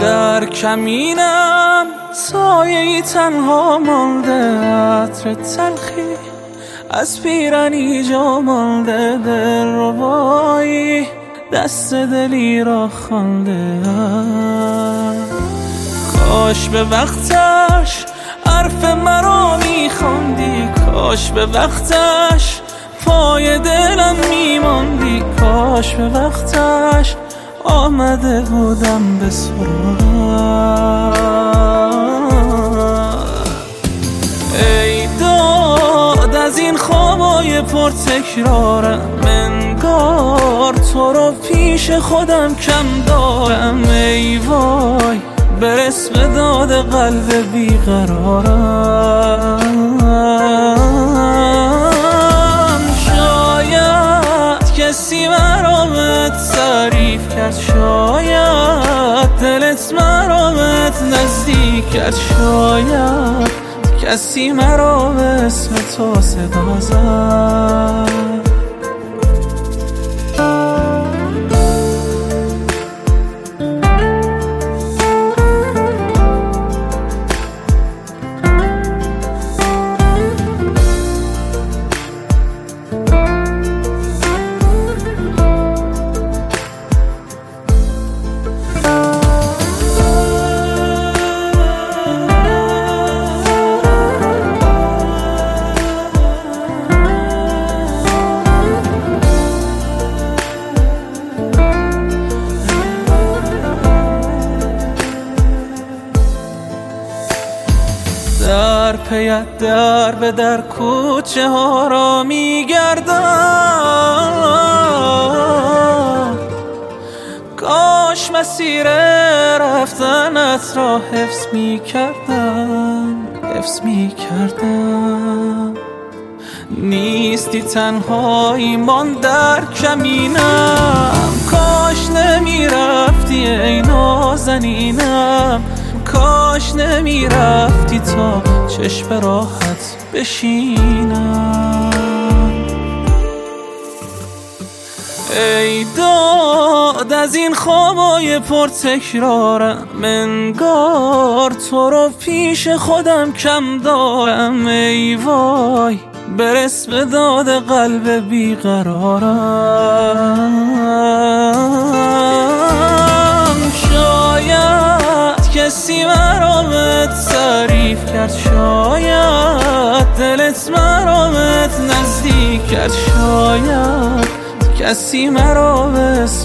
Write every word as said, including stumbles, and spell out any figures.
در کمینم سایه‌ای تنها مانده، عطر تلخی از پیرنی جا مانده، دلربایی دست دلی را خوانده. کاش به وقتش حرف مرا میخواندی، کاش به وقتش پای دلم میماندی، کاش به وقتش آمده بودم به سراغ. ای داد از این خوابای پر تکرارم، انگار تو رو پیش خودم کم دارم. ای وای برس به داد قلب بیقرارم. شاید کسی مرامت تعریف کرد، شاید دلت مرامت نزدیک کرد، شاید کسی مرا به اسم تو صدا زد. در پیت در به در کوچه ها را میگردم، کاش مسیر رفتنت را حفظ میکردم، حفظ میکردم. نیستی تنها ایمان در کمینم، کاش نمیرفتی ای نازنینم، کاش نمی رفتی تا چشم راحت بشینم. ای داد از این خوابای پر تکرارم، انگار تو رو پیش خودم کم دارم. ای وای برس به داد قلب بیقرارم. شاید کسی مرامت تعریف کرد، شاید دلت مرامت نزدیک کرد، شاید کسی مرا به